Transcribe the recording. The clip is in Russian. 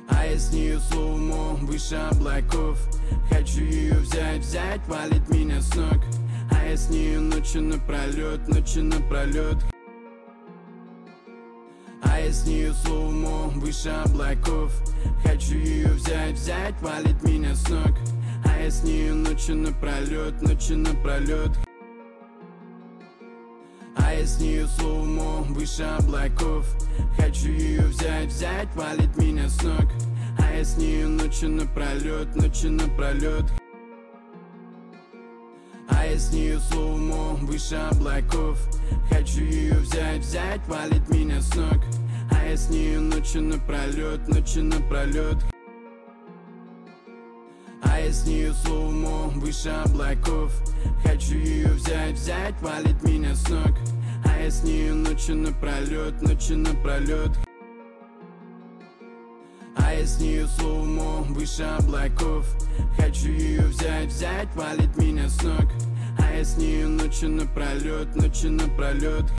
А я с нее слоумо, выше облаков. Хочу ее взять, валит меня с ног. А я с нее ночью напролет, А я с нее слоумо, выше облаков. Хочу ее взять, валит меня с ног. А я с нее ночью напролет, А я с нее слоумо, выше облаков. Хочу ее взять, валит меня с ног. А я с нее ночью напролет, А я с нее слоумо, выше облаков. Хочу ее взять, валит меня с ног. А я с нее ночью напролет, А я с нее слоумо, выше облаков. Хочу ее взять, валит меня с ног. А я с нее ночью напролет, А я с нее слоумо, выше облаков. Хочу ее взять, валит меня с ног. А я с нее ночью напролет,